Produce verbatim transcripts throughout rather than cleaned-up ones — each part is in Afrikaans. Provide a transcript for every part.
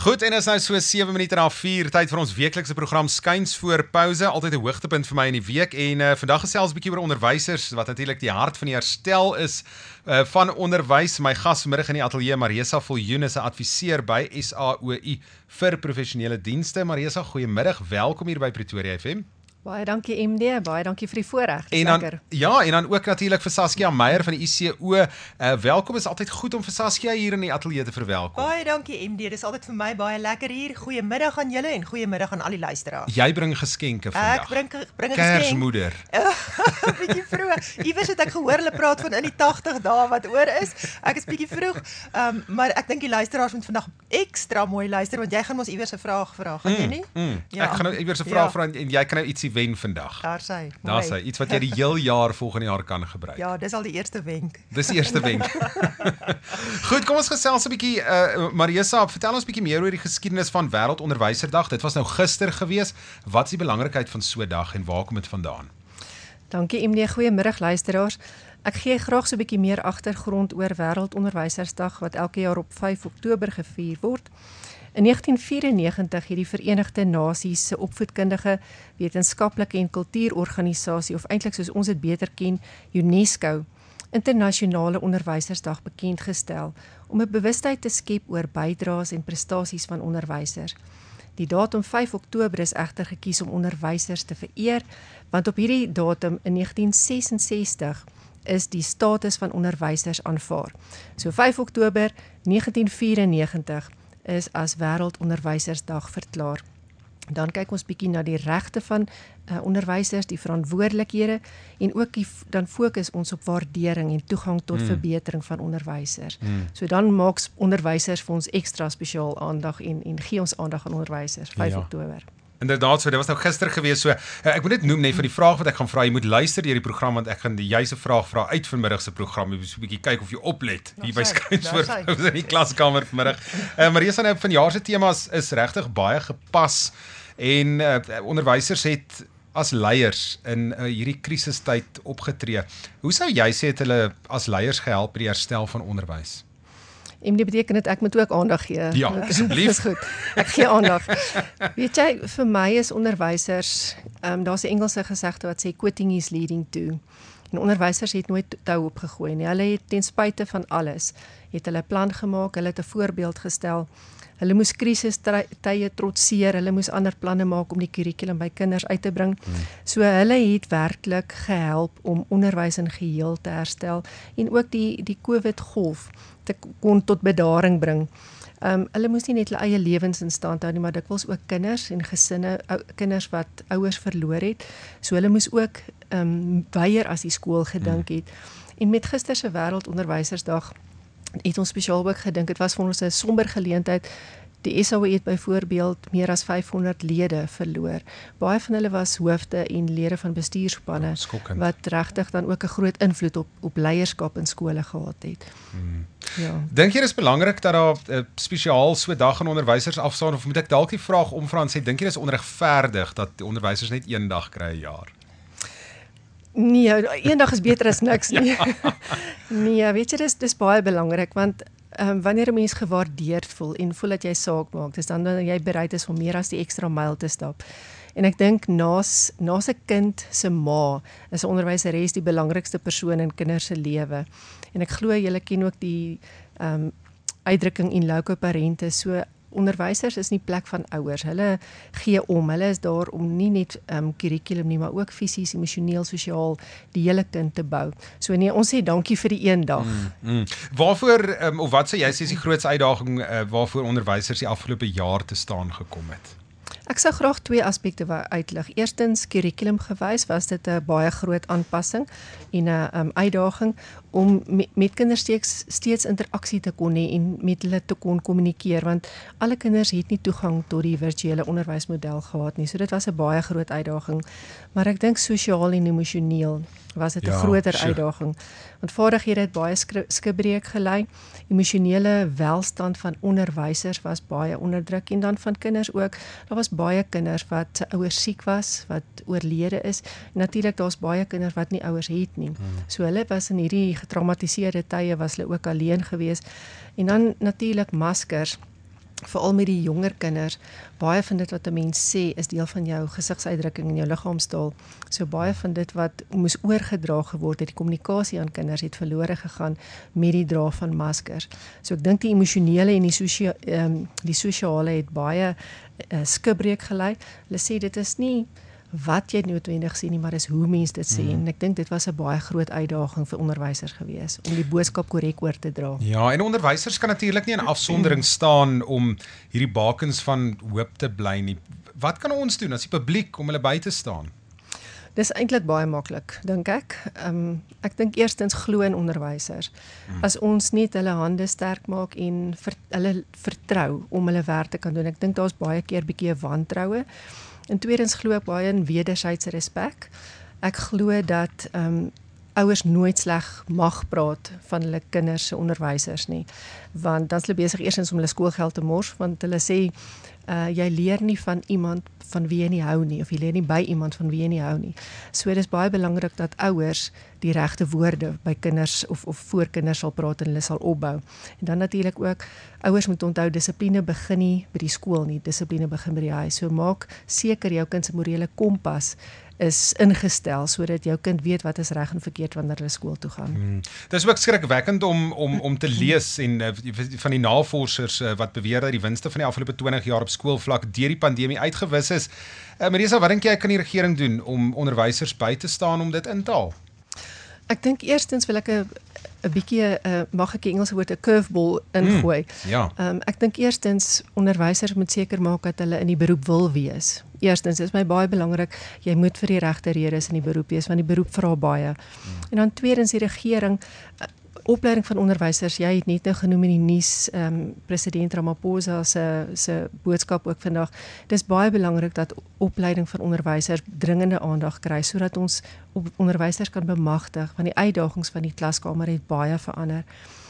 Goed, en is nou so sewe minute na vier, tyd vir ons weeklikse program Skuins voor Pouse, altyd 'n hoogtepunt vir my in die week, en uh, vandag gesels 'n bietjie oor onderwysers, wat natuurlik die hart van die herstel is uh, van onderwys. My gas vanmiddag in die ateljee, Marisa Viljoen, is 'n adviseur by S A O I vir professionele dienste. Marisa, goeiemiddag, welkom hier by Pretoria F M. Baie dankie M D, baie dankie vir die voorreg. En dan, ja, en dan ook natuurlik vir Saskia Meyer van die I C O. Uh, welkom, is altyd goed om vir Saskia hier in die ateljee te verwelkom. Baie dankie M D, dis altyd vir my baie lekker hier. Goeiemiddag aan julle en goeiemiddag aan al die luisteraars. Jy bring geskenke vandag. Ek bring, bring 'n geskenk. Kersmoeder. Bietjie vroeg. Iewers het ek gehoor hulle praat van in die tagtig dae wat oor is. Ek is bietjie vroeg, um, maar ek dink die luisteraars moet vandag ekstra mooi luister, want jy gaan ons iewers 'n vraag vra, gaan jy nie? Mm, mm. Ja. Ek gaan nou iewers 'n vraag Ja. vra en jy kan nou ietsie wen vandag. Daar sy. Daar sy, iets wat jy die heel jaar volgende jaar kan gebruik. Ja, dis al die eerste wenk. Dis die eerste wenk. Goed, kom ons gesels 'n bietjie, uh, Marisa, vertel ons 'n bietjie meer oor die geskiedenis van Wêreldonderwyserdag. Dit was nou gister gewees. Wat is die belangrikheid van so 'n dag en waar kom dit vandaan? Dankie M D, goeiemiddag luisteraars. Ek gee graag so 'n bietjie meer agtergrond oor Wêreldonderwysersdag wat elke jaar op vyf Oktober gevier word. In negentien vyrennegentig het die Verenigde Nasies se opvoedkundige, wetenskaplike en kultuurorganisasie, of eintlik soos ons dit beter ken, UNESCO, Internasionale Onderwysersdag bekend gestel om 'n bewustheid te skep oor bydraes en prestasies van onderwysers. Die datum vyf Oktober is egter gekies om onderwysers te vereer, want op hierdie datum in negentien sesensestig is die status van onderwysers aanvaar. So vyf Oktober negentien vyrennegentig is as Wêreldonderwysersdag verklaar. Dan kyk ons bietjie na die regte van uh, onderwysers, die verantwoordelikhede en ook die, dan fokus ons op waardering en toegang tot mm. verbetering van onderwysers. Mm. So dan maak onderwysers vir ons ekstra spesiaal aandag en, en gee ons aandag aan onderwysers, vyf Oktober. Inderdaad, so dit was nou gister gewees, so uh, ek moet dit noem net vir die vraag wat ek gaan vra, jy moet luister deur die program, want ek gaan die juiste vraag vra uit vanmiddag se program, jy moet so 'n bietjie kyk of jy oplet, hier by Skuins voor Pouse in die klaskamer vanmiddag. Uh, Marisa, nou vanjaar se temas is regtig baie gepas, en uh, onderwysers het as leiers in uh, hierdie krisistyd opgetree. Hoe sou jy sê het hulle as leiers gehelp by die herstel van onderwys? En dit beteken dit ek moet ook aandag gee. Ja, asseblief. Dis goed. Ek gee aandag. Weet jy, vir my is onderwysers, um, daar's 'n Engelse gesegde wat sê quitting is leading to. En onderwysers het nooit tou opgegooi nie. Hulle het ten spyte van alles, het hulle 'n plan gemaak, hulle het 'n voorbeeld gestel. Hulle moes krisistye trotseer, hulle moes ander planne maak om die kurrikulum by kinders uit te bring. Hmm. So hulle het werklik gehelp om onderwys in geheel te herstel en ook die die COVID-golf te kon tot bedaring bring. Um, hulle moes nie net hulle eie lewens in stand hou nie, maar dikwels ook kinders en gesinne, ou, kinders wat ouers verloor het. So hulle moes ook um, weier as die skool gedink het. Hmm. En met gister se Wêreldonderwysersdag het ons spesiaal ook gedink, het was vir ons 'n somber geleentheid. Die S A O I het byvoorbeeld meer as vyfhonderd lede verloor. Baie van hulle was hoofde en lede van bestuurspanne, Skokkend. wat regtig dan ook 'n groot invloed op, op leierskap in skole gehad het. Hmm. Ja. Dink jy dis belangrik dat daar uh, spesiaal so dag aan onderwysers afstaan, of moet ek dalk die vraag omvra en sê, dink jy dis onregverdig dat die onderwysers net een dag kry 'n jaar? Nee, een dag is beter as niks nie. Ja. Nee, weet jy, dis, dis baie belangrik, want um, wanneer 'n mens gewaardeerd voel en voel dat jy saak maak, dis dan dat jy bereid is om meer as die ekstra myl te stap. En ek dink naas naas 'n kind se ma is 'n onderwyseres die belangrikste persoon in kinders se lewe. En ek glo julle ken ook die um, uitdrukking in loco parentis, so onderwysers is nie plek van ouers. Hulle gee om. Hulle is daar om nie net um, kurrikulum nie, maar ook fisies, emosioneel, sosiaal die hele kind te bou. So nee, ons sê dankie vir die een dag. Mm, mm. Waarvoor, um, of wat sou jy sê is die grootste uitdaging uh, waarvoor onderwysers die afgelope jaar te staan gekom het? Ek sou graag twee aspekte wou uitlig. Eerstens, kurrikulum gewys was dit 'n baie groot aanpassing en 'n um, uitdaging om met, met kinders steeds, steeds interaksie te kon hê en met hulle te kon kommunikeer, want alle kinders het nie toegang tot die virtuele onderwysmodel gehad nie. So dit was 'n baie groot uitdaging. Maar ek dink sosiaal en emosioneel was dit 'n ja, groter sure. uitdaging. Want vaardighede het baie skibreek gelei. Emosionele welstand van onderwysers was baie onderdruk en dan van kinders ook. Daar was baie kinders wat se ouers siek was, wat oorlede is. En natuurlik daar's baie kinders wat nie ouers het nie. Hmm. So hulle was in hierdie getraumatiseerde tye was hulle ook alleen gewees. En dan natuurlik maskers. veral met die jonger kinders, baie van dit wat 'n mens sê is deel van jou gesigsuitdrukking en jou liggaamstaal. So baie van dit wat moes oorgedra geword het, die kommunikasie aan kinders het verlore gegaan met die dra van maskers. So ek dink die emosionele en die sosio um, die sosiale het baie uh, skibreek gelei. Hulle sê dit is nie wat jy noodwendig sê nie, maar is hoe mense dit sê. Mm. En ek dink dit was 'n baie groot uitdaging vir onderwysers gewees om die boodskap korrek oor te dra. Ja, en onderwysers kan natuurlik nie in afsondering staan om hierdie bakens van hoop te bly nie. Wat kan ons doen as die publiek om hulle by te staan? Dis eintlik baie maklik, dink ek. Um, ek dink eerstens glo in onderwysers. Mm. As ons net hulle hande sterk maak en ver, hulle vertrou om hulle werk te kan doen. Ek dink daar's baie keer bietjie 'n wantroue. En tweedens glo ek baie in wederwysige respek. Ek glo dat um, ouers nooit sleg mag praat van hulle kinders se onderwysers nie, want dan is hulle besig eerstens om hulle skoolgeld te mors, want hulle sê uh, jy leer nie van iemand van wie jy nie hou nie, of jy leer nie by iemand van wie jy nie hou nie. So dit is baie belangrik dat ouers die regte woorde by kinders of, of voor kinders sal praat en hulle sal opbou. En dan natuurlik ook, ouers moet onthou, dissipline begin nie by die skool nie, dissipline begin by die huis. So maak seker jou kind se morele kompas is ingestel, sodat jou kind weet wat is reg en verkeerd wanneer hulle skool toe gaan. Hmm. Dit is ook skrikwekkend om, om, om te lees en uh, van die navorsers uh, wat beweer dat die winste van die afgelope twintig jaar op skoolvlak deur die pandemie uitgewis is. Uh, Marisa, wat dink jy kan die regering doen om onderwysers by te staan om dit in te haal? Ek dink eerstens wil ek 'n 'n bietjie uh, mag ek die Engelse woord 'n curveball ingooi. Mm, ja. Um, ek dink eerstens onderwysers moet seker maak dat hulle in die beroep wil wees. Eerstens is my baie belangrik, jy moet vir die regte redes in die beroep wees, want die beroep vra baie. Mm. En dan tweedens die regering, uh, opleiding van onderwysers, jy het net nou genoem in die nuus, um, president Ramaphosa se se boodskap ook vandag. Dis baie belangrik dat opleiding van onderwysers dringende aandag kry sodat ons op onderwysers kan bemagtig, want die uitdagings van die klaskamer het baie verander.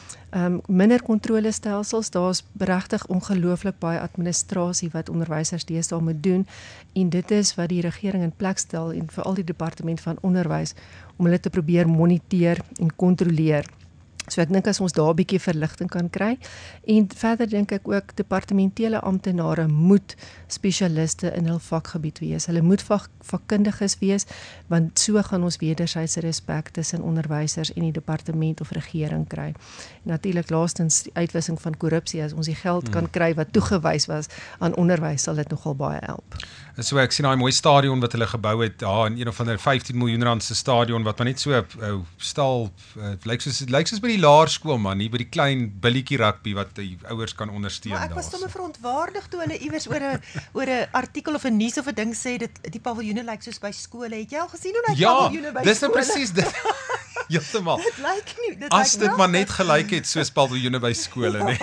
Um, minder kontrolestelsels, daar's regtig ongelooflik baie administrasie wat onderwysers deesdae moet doen, en dit is wat die regering in plek stel en veral die departement van onderwys om hulle te probeer moniteer en kontroleer. So ek dink as ons daar 'n bietjie verligting kan kry, en verder dink ek ook departementele amptenare moet spesialiste in hul vakgebied wees. Hulle moet vak, vakkundiges wees, want so gaan ons wederwysige respek tussen onderwysers en die departement of regering kry. En natuurlik laastens die uitwissing van korrupsie, as ons die geld hmm. kan kry wat toegewys was aan onderwys, sal dit nogal baie help. So ek sien daai mooi stadion wat hulle gebou het, daar in een of ander vyftien miljoen rand se stadion wat maar net so uh, stal uh, lyk soos lyk soos by die laerskool man, nie by die klein billetjie rugby wat die ouers kan ondersteun daar. Maar ek was sommer verontwaardig toe hulle iewers oor 'n oor 'n artikel of 'n nuus of 'n ding sê dit die paviljoene lyk soos by skole. Het jy al gesien hoe lyk ja, paviljoene by skole? Ja, dis nou presies dit. Heeltemal. Dit lyk nie, dit As lyk dit maar net gelyk het soos paviljoene by skole, nê.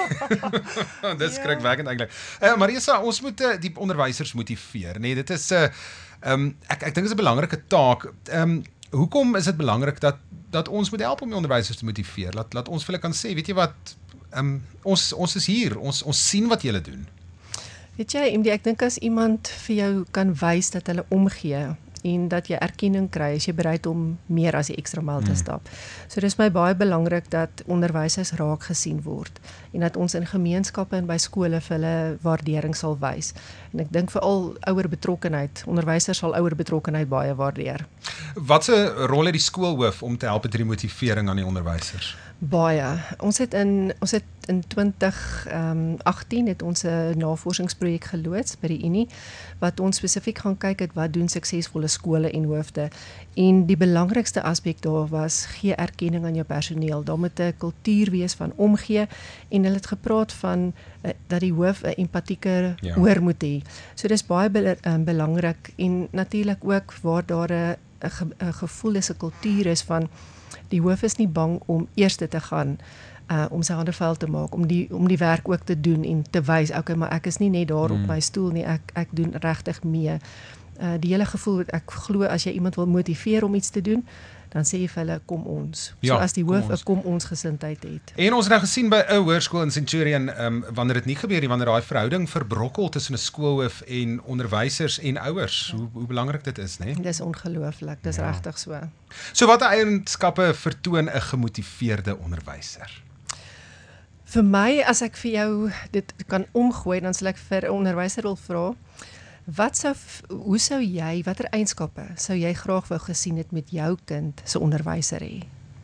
Nee. Dit skrik wekkend eintlik. Uh, Marisa, ons moet uh, die onderwysers motiveer, nê. Nee, dit is 'n uh, um, ek ek dink dit is 'n belangrike taak. Ehm um, hoekom is dit belangrik dat dat ons moet help om die onderwysers te motiveer? Laat laat ons vir hulle kan sê, weet jy wat, um, ons ons is hier, ons ons sien wat julle doen. Weet jy, M D, ek dink as iemand vir jou kan wys dat hulle omgee en dat jy erkenning kry, is jy bereid om meer as die ekstra myl te stap. Hmm. So dis my baie belangrik dat onderwysers raak gesien word en dat ons in gemeenskappe en by skole vir hulle waardering sal wys. En ek dink veral ouer betrokkenheid, onderwysers sal ouer betrokkenheid baie waardeer. Wat 'n rol het die skoolhoof om te help met die motivering aan die onderwysers? Baie. Ons het in ons het in twintig agtien het ons 'n navorsingsprojek geloods by die Unie wat ons spesifiek gaan kyk het wat doen suksesvolle skole en hoofde. En die belangrikste aspek daar was gee erkenning aan jou personeel. Daar moet 'n kultuur wees van omgee, en hulle het gepraat van uh, dat die hoof 'n empathieke ja. oor moet hê. So dis baie be um, belangrik, en natuurlik ook waar daar 'n 'n ge gevoel is, 'n kultuur is van die hoof is nie bang om eerste te gaan, uh, om sy hande vuil te maak, om die, om die werk ook te doen en te wys, okay, maar ek is nie net daar mm. op my stoel nie, ek, ek doen regtig mee. Uh, die hele gevoel, ek glo as jy iemand wil motiveer om iets te doen, dan sê jy vir hulle, kom ons. Ja, so as die hoof 'n kom ons gesindheid het. En ons het nou gesien by 'n hoërskool in Centurion, um, wanneer dit nie gebeur nie, wanneer daai verhouding verbrokkel tussen 'n skoolhoof en onderwysers en ouers, ja. hoe, hoe belangrik dit is, né? Dis ongelooflik, dis ja. regtig so. So watter eienskappe vertoon 'n gemotiveerde onderwyser? Vir my, as ek vir jou dit kan omgooi, dan sal ek vir 'n onderwyser wil vra, wat sou, hoe sou jy, watter eienskappe sou jy graag wou gesien het met jou kind se onderwyser hê?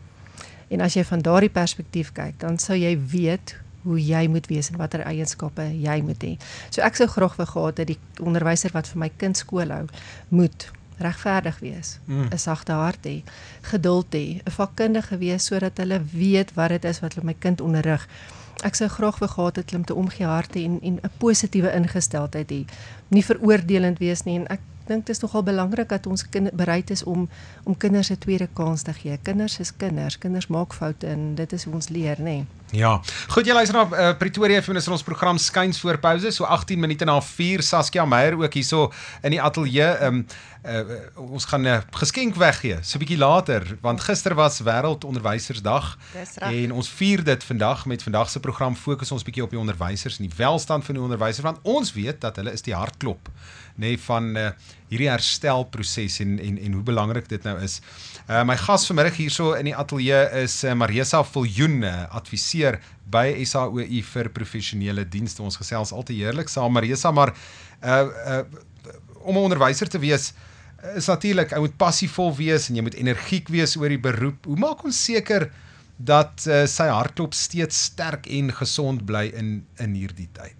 En as jy van daardie perspektief kyk, dan sou jy weet hoe jy moet wees en watter eienskappe jy moet hê. So ek sou graag wou gehad het die onderwyser wat vir my kind skool hou, moet regverdig wees, 'n mm. sagte hart hê, geduld hê, 'n vakkundige wees sodat hulle weet wat dit is wat hulle my kind onderrig. Ek sou graag wou gehad het hulle te omgee hart en en 'n positiewe ingesteldheid hê, nie veroordelend wees nie en ek dink dit is nogal belangrik dat ons kind, bereid is om om kinders 'n tweede kans te gee. Kinders is kinders, kinders maak foute en dit is hoe ons leer, nê. Nee. Ja, goed, jy luister na uh, Pretoria F M, is in ons program Skuins voor Pouse, so agttien minute na vier, Saskia Meyer ook hierso in die ateljee. Um, uh, ons gaan 'n uh, geskenk weggee, so 'n bietjie later, want gister was Wêreldonderwysersdag en ons vier dit vandag met vandag se program fokus ons bietjie op die onderwysers en die welstand van die onderwysers, want ons weet dat hulle is die hartklop, nê, van uh, hierdie herstelproses en, en en hoe belangrik dit nou is. Uh, my gas vanmiddag hierso in die ateljee is uh, Marisa Viljoen, uh, adviseur by S A O I vir professionele dienste. Ons gesels altyd heerlik saam, Marisa, maar uh, uh, om 'n onderwyser te wees is natuurlik, jy moet passievol wees en jy moet energiek wees oor die beroep. Hoe maak ons seker dat uh, sy hartklop steeds sterk en gesond bly in in hierdie tyd?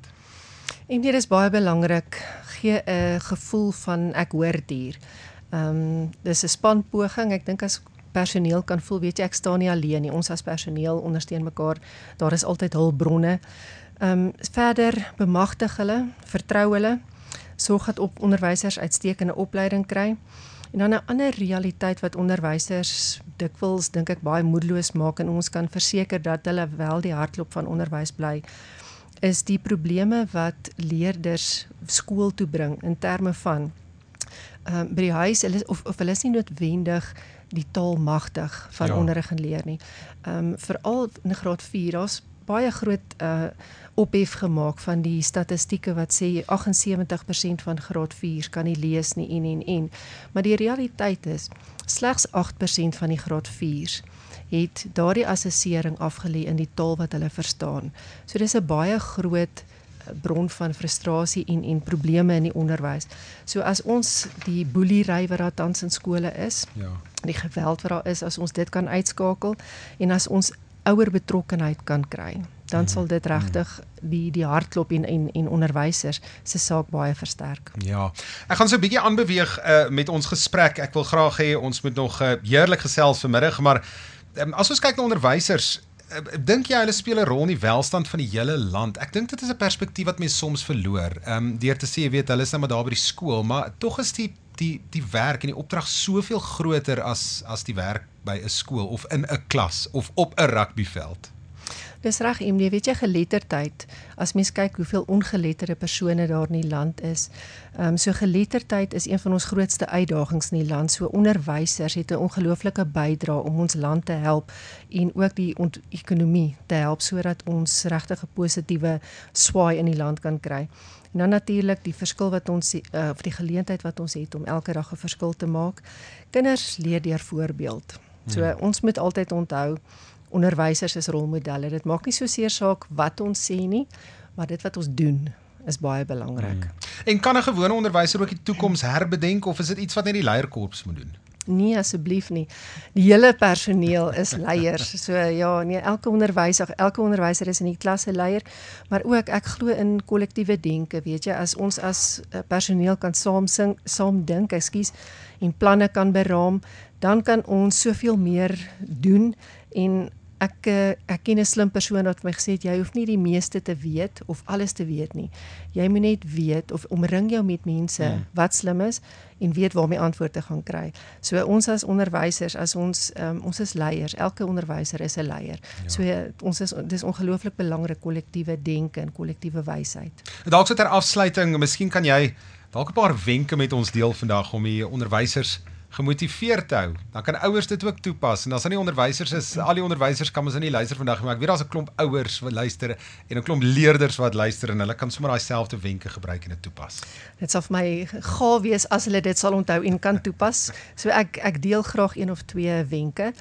En dit is baie belangrik, gee 'n gevoel van ek hoort hier. Ehm um, dis 'n spanpoging. Ek dink as personeel kan voel, weet jy, ek staan nie alleen nie. Ons as personeel ondersteun mekaar. Daar is altyd hulpbronne. Ehm um, verder bemagtig hulle, vertrou hulle, sorg dat op onderwysers uitstekende opleiding kry. En dan 'n ander realiteit wat onderwysers dikwels dink ek baie moedeloos maak en ons kan verseker dat hulle wel die hartklop van onderwys bly, is die probleme wat leerders skool toe bring in terme van um, by die huis, hulle, of, of hulle is nie noodwendig die taal magtig van ja. onderrig en leer nie. Um, Veral in graad vier, daar's baie groot uh, ophef gemaak van die statistieke wat sê agt en sewentig persent van graad vier kan nie lees nie en en en. Maar die realiteit is, slegs agt persent van die graad viers het daardie assessering afgelê in die taal wat hulle verstaan. So dis 'n baie groot bron van frustrasie en en probleme in die onderwys. So as ons die boelery wat daar tans in skole is, ja. die geweld wat daar is, as ons dit kan uitskakel en as ons ouer betrokkenheid kan kry, dan mm. sal dit regtig die die hartklop en en en onderwysers se saak baie versterk. Ja. Ek gaan so 'n bietjie aanbeweeg uh, met ons gesprek. Ek wil graag hê ons moet nog uh, heerlik gesels vanmiddag, maar um, as ons kyk na onderwysers, uh, dink jy hulle speel 'n rol in die welstand van die hele land? Ek dink dit is 'n perspektief wat mense soms verloor. Ehm um, deur te sê, jy weet, hulle is nou maar daar by die skool, maar tog is die die die werk en die opdrag soveel groter as as die werk by 'n skool of in 'n klas of op 'n rugbyveld. Dis reg, Emily, weet jy, geletterdheid, as mens kyk hoeveel ongeletterde persone daar in die land is, um, so geletterdheid is een van ons grootste uitdagings in die land, so onderwysers het 'n ongelooflike bydrae om ons land te help en ook die ekonomie te help, sodat ons regtig 'n positiewe swaai in die land kan kry. En dan natuurlik die verskil wat ons, uh, of die geleentheid wat ons het om elke dag 'n verskil te maak. Kinders leer deur voorbeeld. So hmm. ons moet altyd onthou, onderwysers is rolmodelle. Dit maak nie so seer saak wat ons sê nie, maar dit wat ons doen is baie belangrik. Hmm. En kan 'n gewone onderwyser ook die toekoms herbedenk of is dit iets wat net die leierkorps moet doen? Nee, asseblief nie. Die hele personeel is leiers. So ja, nee, elke onderwyser, elke onderwyser is in die klas 'n leier, maar ook ek glo in kollektiewe denke, weet jy, as ons as personeel kan saam sing, saam dink, ekskuus, en planne kan beraam, dan kan ons soveel meer doen. En ek ek ken 'n slim persoon wat vir my gesê het, jy hoef nie die meeste te weet of alles te weet nie. Jy moet net weet of omring jou met mense hmm. wat slim is en weet waarmee antwoorde gaan kry. So ons as onderwysers, as ons um, ons is leiers, elke onderwyser is 'n leier. Ja. So ons is dis ongelooflik belangrik, kollektiewe denke en kollektiewe wysheid. Dalk so ter afsluiting, miskien kan jy dalk 'n paar wenke met ons deel vandag om die onderwysers gemotiveerd te hou. Dan kan ouers dit ook toepas. En as dan nie onderwysers is, al die onderwysers kan ons in die luister vandag, maar ek weet daar's 'n klomp ouers wat luister en 'n klomp leerders wat luister en hulle kan sommer daai selfde wenke gebruik en dit toepas. Dit sal vir my gaaf wees as hulle dit sal onthou en kan toepas. So ek ek deel graag een of twee wenke.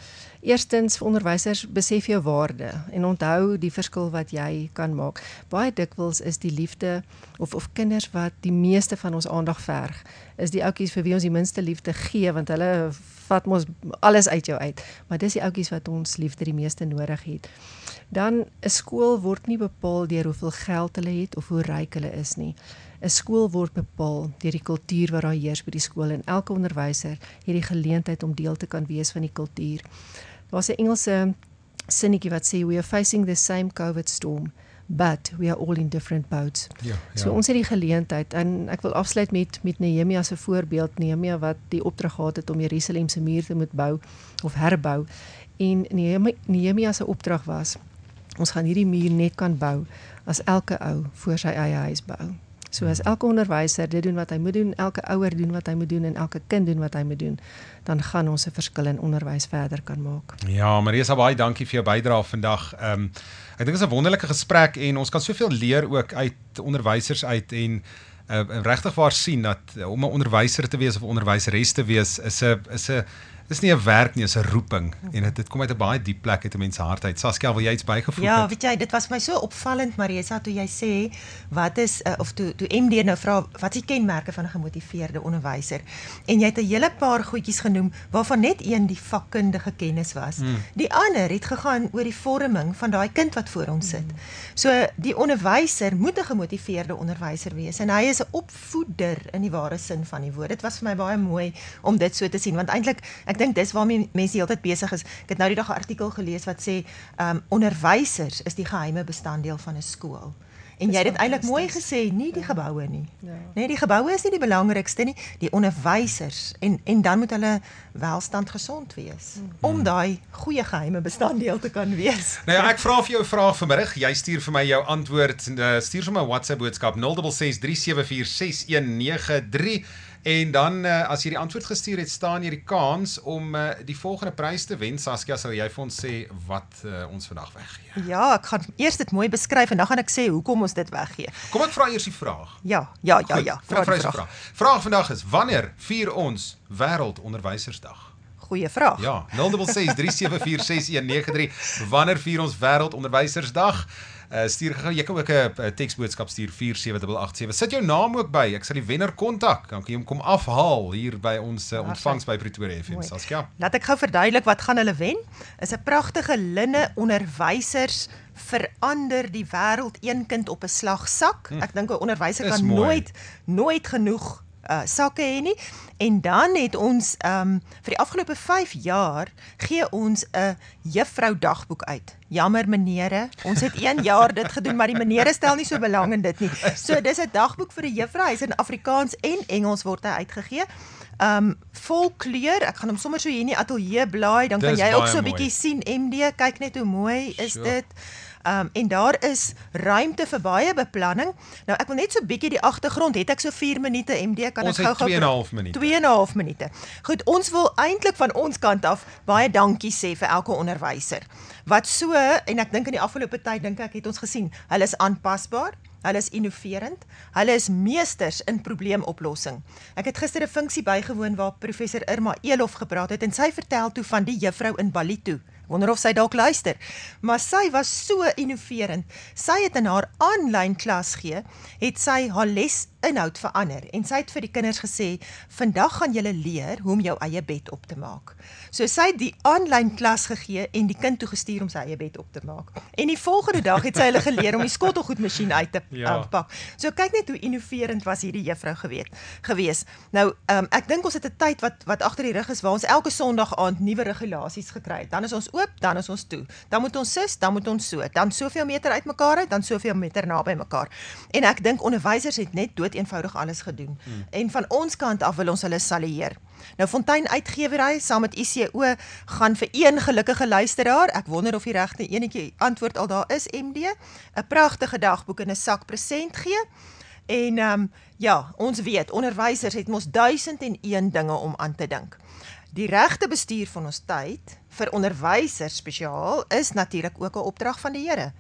Eerstens, vir onderwysers, besef jou waarde en onthou die verskil wat jy kan maak. Baie dikwels is die liefde of of kinders wat die meeste van ons aandag verg, is die ouetjies vir wie ons die minste liefde gee, want hulle vat mos alles uit jou uit. Maar dis die ouetjies wat ons liefde die meeste nodig het. Dan, 'n skool word nie bepaal deur hoeveel geld hulle het of hoe ryk hulle is nie. 'n Skool word bepaal deur die kultuur wat daar heers by die skool en elke onderwyser het die geleentheid om deel te kan wees van die kultuur. Daar's 'n Engelse sinnetjie wat sê, we are facing the same COVID storm, but we are all in different boats. Ja, ja. So ons het die geleentheid, en ek wil afsluit met, met Nehemia se voorbeeld, Nehemia wat die opdrag gehad het om Jerusalem se muur te moet bou, of herbou, en Nehemia, Nehemia se opdrag was, ons gaan hierdie muur net kan bou, as elke ou voor sy eie huis bou. So as elke onderwyser dit doen wat hy moet doen, elke ouer doen wat hy moet doen, en elke kind doen wat hy moet doen, dan gaan ons 'n verskil in onderwys verder kan maak. Ja, Marisa, baie dankie vir jou bydrae vandag. Um, ek dink dit is 'n wonderlike gesprek, en ons kan soveel leer ook uit onderwysers uit, en uh, regtig waar sien dat uh, om 'n onderwyser te wees of 'n onderwyseres te wees, is 'n is 'n dis nie 'n werk nie, is 'n roeping, en dit, dit kom uit 'n baie diep plek uit 'n mens se hart uit. Saskia, wil jy iets bygevoeg Ja, het? weet jy, dit was my so opvallend, Marisa, toe jy sê, wat is, uh, of toe, toe M D nou vra, wat is die kenmerke van 'n gemotiveerde onderwyser? En jy het 'n hele paar goedjies genoem, waarvan net een die vakkundige kennis was. Mm. Die ander het gegaan oor die vorming van daai kind wat voor ons sit. Mm. So, die onderwyser moet 'n gemotiveerde onderwyser wees, en hy is 'n opvoeder in die ware sin van die woord. Dit was vir my baie mooi om dit so te sien, want eintlik, ek dink dis waarmee mense heeltyd besig is. Ek het nou die dag 'n artikel gelees wat sê, um, onderwysers is die geheime bestanddeel van 'n skool. En jy het dit eintlik mooi gesê, nie die geboue nie. Ja. Nee, die geboue is nie die belangrikste nie, die onderwysers, en en dan moet hulle welstand gesond wees, mm. om daai goeie geheime bestanddeel te kan wees. Nou ja, ek vra vir jou 'n vraag vanmiddag. Jy stuur vir my jou antwoord. Uh, stuur vir my WhatsApp boodskap nul ses ses drie sewe vier ses een nege drie. En dan, uh, as jy die antwoord gestuur het, staan jy die kans om uh, die volgende prys te wen. Saskia, sal jy vir ons sê wat uh, ons vandag weggee? Ja, ek gaan eers dit mooi beskryf, en dan gaan ek sê hoekom ons dit weggee. Kom ek vra eers die vraag. Ja, ja, ja, Goed, ja. Kom ek vra die vraag. Vraag vandag is, wanneer vier ons Wêreldonderwysersdag? Goeie vraag. Ja, nul ses ses drie sewe vier ses een nege drie. Wanneer vier ons Wêreldonderwysersdag? Uh, stuur gou, jy kan ook 'n teksboodskap stuur vier sewe agt agt sewe. Sit jou naam ook by. Ek sal die wenner kontak. Dan kan jy hom kom afhaal hier by ons uh, ontvangs by Pretoria F M. Saskia. Laat ek gou verduidelik wat gaan hulle wen. Is 'n pragtige linne onderwysers verander die wêreld een kind op 'n slagsak. Hm. Ek dink 'n onderwyser kan mooi. nooit nooit genoeg Uh, sakke hê nie. En dan het ons um, vir die afgelope vyf jaar gee ons 'n juffrou dagboek uit. Jammer menere, ons het een jaar dit gedoen, maar die menere stel nie so belang in dit nie. So dis 'n dagboek vir 'n juffrou, hy's in Afrikaans en Engels word hy uitgegee. Um, vol kleur, ek gaan hom sommer so hier in die ateljee blaai, dan kan jy ook so 'n bietjie sien, M D, kyk net hoe mooi is sure. dit. Um, en daar is ruimte vir baie beplanning. Nou ek wil net so bietjie die agtergrond, het ek so vier minute M D, kan ons ek gou gou twee en 'n half minute. twee en 'n half minute. Goed, ons wil eintlik van ons kant af baie dankie sê vir elke onderwyser. Wat so, en ek dink in die afgelope tyd dink ek het ons gesien, hulle is aanpasbaar. Hulle is innoverend, hulle is meesters in probleemoplossing. Ek het gister 'n funksie bygewoon waar professor Irma Elof gepraat het, en sy vertel toe van die juffrou in Ballito. Wonder of sy dalk luister. Maar sy was so innoverend. Sy het in haar aanlyn klas gee, het sy haar les inhoud verander, en sy het vir die kinders gesê, vandag gaan julle leer hoe om jou eie bed op te maak. So sy het die aanlyn klas gegee en die kind toegestuur om sy eie bed op te maak. En die volgende dag het sy hulle geleer om die skottelgoedmasjien uit te ja. pak. So kyk net hoe innoverend was hierdie juffrou geweet, gewees. Nou, um, ek dink ons het 'n tyd wat, wat agter die rug is, waar ons elke Sondag aand nuwe regulasies gekry het. Dan is ons oop, dan is ons toe. Dan moet ons sis, dan moet ons so. Dan soveel meter uit mekaar uit, dan soveel meter naby mekaar. En ek dink onderwysers het net dood eenvoudig alles gedoen. Hmm. En van ons kant af wil ons hulle salueer. Nou Fontein Uitgewerry saam met I C O gaan vir een gelukkige luisteraar, ek wonder of die regte enetjie antwoord al daar is, M D, 'n pragtige dagboek in 'n sak present gee. En um, ja, ons weet, onderwysers het mos duisend en een dinge om aan te dink. Die regte bestuur van ons tyd, vir onderwysers spesiaal, is natuurlik ook 'n opdrag van die Here.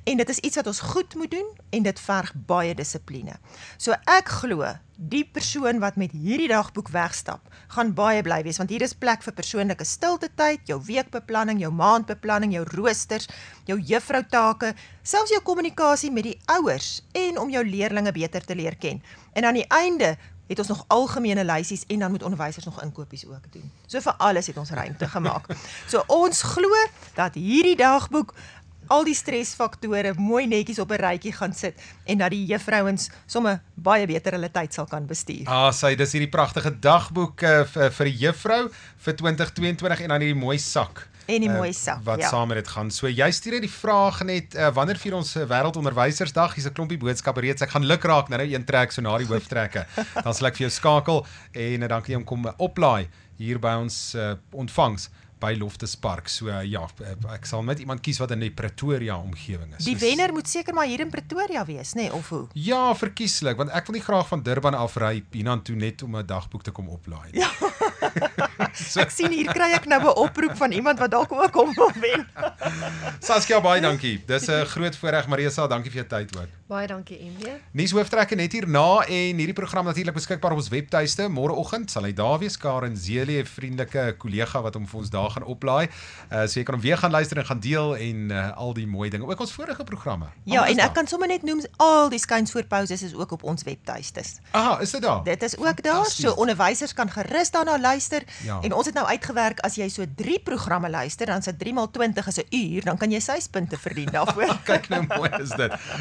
En dit is iets wat ons goed moet doen en dit verg baie dissipline. So ek glo die persoon wat met hierdie dagboek wegstap, gaan baie bly wees, want hier is plek vir persoonlike stilte tyd, jou weekbeplanning, jou maandbeplanning, jou roosters, jou juffroutake, selfs jou kommunikasie met die ouers en om jou leerlinge beter te leer ken. En aan die einde het ons nog algemene lysies en dan moet onderwysers nog inkopies ook doen. So vir alles het ons ruimte gemaak. So ons glo dat hierdie dagboek al die stresfaktore mooi netjies op 'n rytjie gaan sit en dat die juffrouens sommer baie beter hulle tyd sal kan bestuur. Ah, sy, dis hierdie pragtige dagboek uh, vir, vir die juffrou vir twintig tweeëntwintig en dan hierdie mooi sak. En die mooi sak, uh, wat ja. saam met dit gaan. So jy stuur net die vraag net, uh, wanneer vier ons uh, Wêreldonderwysersdag? Hier's 'n klompie boodskappe reeds. Ek gaan luk raak nou nou een trek so na die hooftrekke. Dan sal ek vir jou skakel en uh, dan kan jy hom kom uh, oplaai hier by ons uh, ontvangs by Loftus Park. So uh, ja, ek sal met iemand kies wat in die Pretoria omgewing is. Die so, wenner moet seker maar hier in Pretoria wees, nê, nee, of hoe? Ja, verkieslik, want ek wil nie graag van Durban af ry hiernatoe net om 'n dagboek te kom oplaai. Ja. so. Ek sien hier kry ek nou 'n oproep van iemand wat dalk ook hom wil wen. Saskia, baie dankie. Dis 'n groot voorreg, Marisa, dankie vir jou tyd ook. Baie dankie, M J. Nuus hooftrekke net hierna en hierdie program natuurlik beskikbaar op ons webtuiste. Môreoggend sal hy daar wees. Karen Zelie, 'n vriendelike kollega wat hom vir ons daar gaan oplaai. Uh, so jy kan hom weer gaan luister en gaan deel en uh, al die mooi dinge. Ook ons vorige programme. Ja, en ek kan sommer net noem al die skuinsvoorpauses is ook op ons webtuistes. Aha, is dit daar? Dit is ook daar. So onderwysers kan gerus daarna luister. Ja. En ons het nou uitgewerk as jy so drie programme luister, dan is dit drie maal twintig is 'n uur, dan kan jy syspunte verdien daarvoor. Kyk nou mooi is dit.